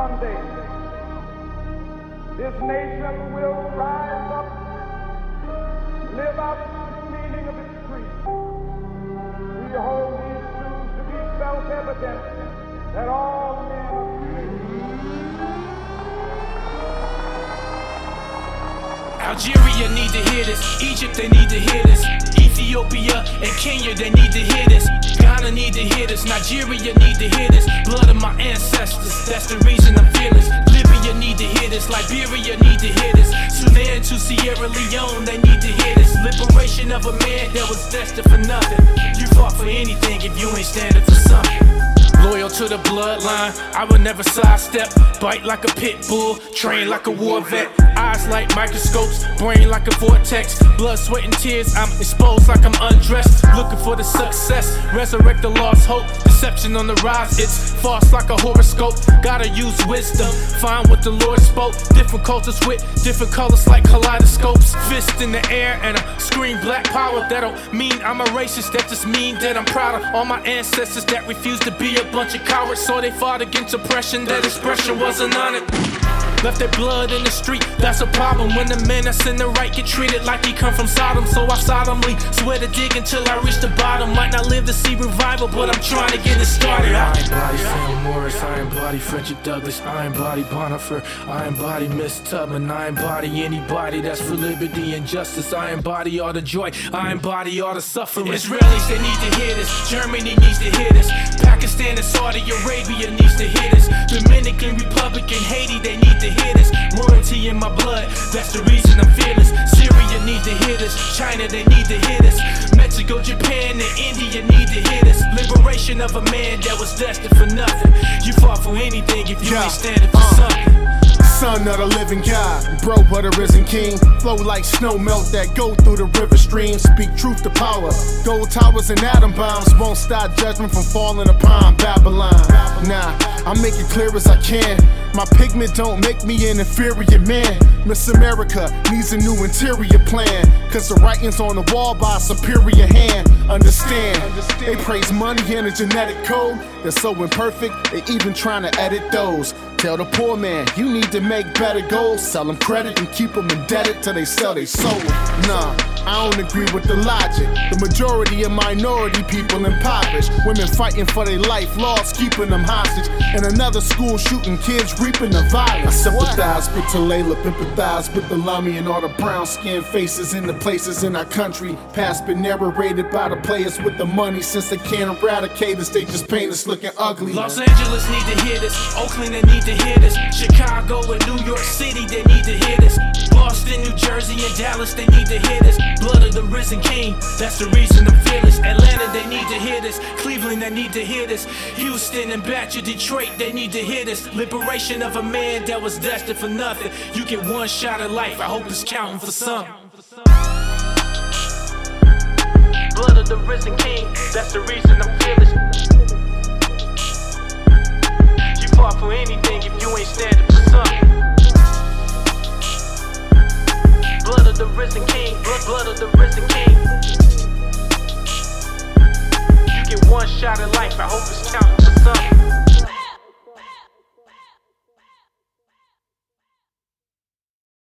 one day, this nation will rise up, live out the meaning of its creed. We hold these truths to be self-evident that all men are created. Algeria need to hear this, Egypt they need to hear this, Ethiopia and Kenya they need to hear this, Ghana need to hear this, Nigeria need to hear this, blood of my ancestors, that's the reason I'm fearless. Libya need to hear this, Liberia need to hear this, Sudan to Sierra Leone they need to hear this. Liberation of a man that was destined for nothing. You fought for anything if you ain't standing for something. Loyal to the bloodline, I would never sidestep. Bite like a pit bull, train like a war vet. Eyes like microscopes, brain like a vortex. Blood, sweat, and tears, I'm exposed like I'm undressed. Looking for the success, resurrect the lost hope. Deception on the rise, it's false like a horoscope. Gotta use wisdom, find what the Lord spoke. Different cultures with different colors like kaleidoscopes. Fist in the air and I scream black power. That don't mean I'm a racist, that just mean that I'm proud of all my ancestors that refuse to be a bunch of cowards. So they fought against oppression, that expression wasn't on it. Left their blood in the street, that's a problem. When the man that's in the right get treated like he come from Sodom. So I solemnly swear to dig until I reach the bottom. Might not live to see revival, but I'm trying to get it started. I embody Sam Morris, I embody Frederick Douglass, I embody Bonifer, I embody Miss Tubman, I embody anybody that's for liberty and justice. I embody all the joy, I embody all the suffering. Israelis, they need to hear this, Germany needs to hear this, Pakistan and Saudi Arabia needs to hear this, Dominican Republic and Haiti, they need to hear this. Royalty in my blood, that's the reason I'm fearless. Syria need to hear this, China they need to hear this, Mexico, Japan and India need to hear this. Liberation of a man that was destined for nothing. You fought for anything if you ain't standing for something. Son of the living God, bro but a risen king. Flow like snow melt that go through the river streams. Speak truth to power, gold towers and atom bombs won't stop judgment from falling upon Babylon. Nah, I make it clear as I can, my pigment don't make me an inferior man. Miss America needs a new interior plan, cause the writing's on the wall by a superior hand. Understand, they praise money and a genetic code that's so imperfect, they even trying to edit those. Tell the poor man, you need to make better goals. Sell them credit and keep them indebted till they sell their soul. Nah, I don't agree with the logic. The majority of minority people impoverished. Women fighting for their life, laws keeping them hostage. And another school shooting kids, reaping the violence. I sympathize with Talayla, empathize with the Lami and all the brown-skinned faces in the places in our country. Past been narrated by the players with the money. Since they can't eradicate us, they just paint us looking ugly. Los Angeles need to hear this, Oakland they need to hear this, Chicago and New York City they need to hear this, Boston, New Jersey and Dallas they need to hear this. Blood of the risen king, that's the reason I'm fearless. Atlanta they need to hear this, Cleveland they need to hear this, Houston and Batcher, Detroit they need to hear this. Liberation of a man that was destined for nothing. You get one shot at life, I hope it's counting for some. Blood of the risen king, that's the reason I'm fearless. You fought for anything if you ain't standing for something. Blood of the risen king, blood of the risen king. You get one shot at life, I hope it's counting.